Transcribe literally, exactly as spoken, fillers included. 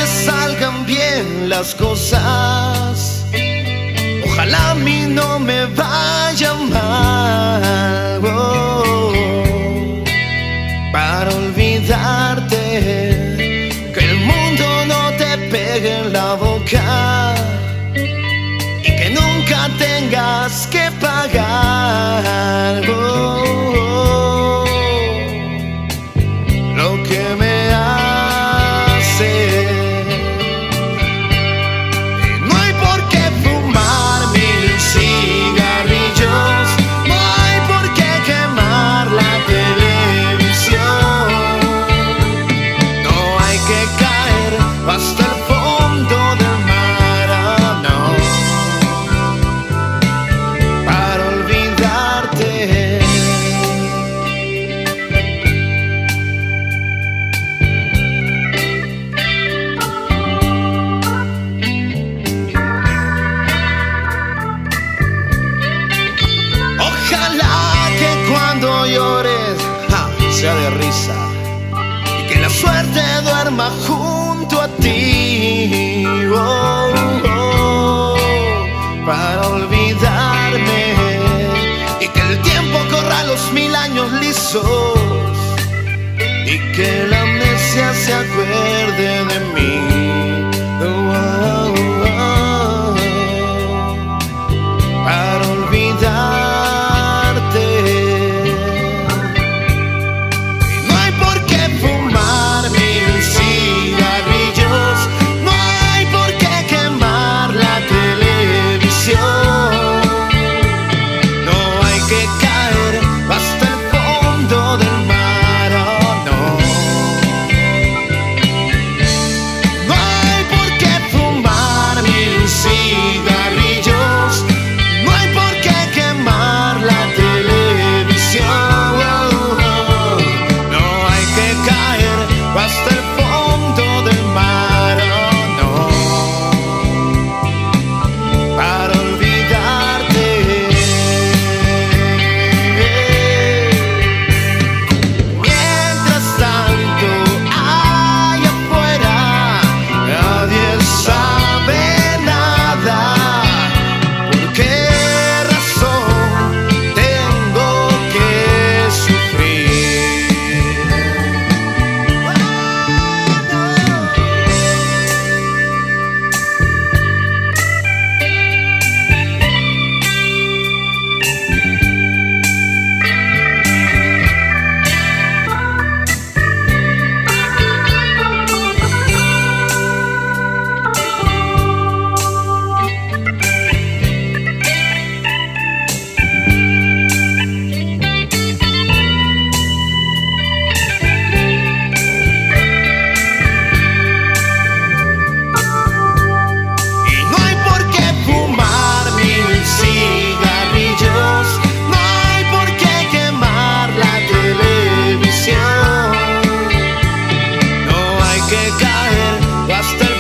me salgan bien las cosas. Ojalá a mí no me vaya mal, oh, para olvidarte, que el mundo no te pegue en la boca y que nunca tengas que pagar, oh, oh, lo que me hace. No hay por qué fumar mil cigarrillos, no hay por qué quemar la televisión, no hay que caer hasta el fondo del mar, oh, no, para olvidarte. Ojalá que cuando llores, ja, sea de risa, y que la suerte duerma junto a ti, oh, oh, para olvidarme, y que el tiempo corra los mil años lisos, y que la amnesia se acuerde de mí, oh, oh, oh, para olvidarte. No hay por qué fumar mil cigarrillos, no hay por qué quemar la televisión, no hay que caer hasta el fondo del mar, oh, no, no hay por qué fumar mil cigarrillos, no hay por qué quemar la televisión, oh, oh, no hay que caer hasta el fondo del mar, oh, no, para olvidarte. Mientras tanto, allá afuera, nadie sabe nada. ¿Por qué razón tengo que sufrir? Y no hay por qué fumar mil cigarrillos, no hay por qué quemar la televisión, no hay que caer hasta el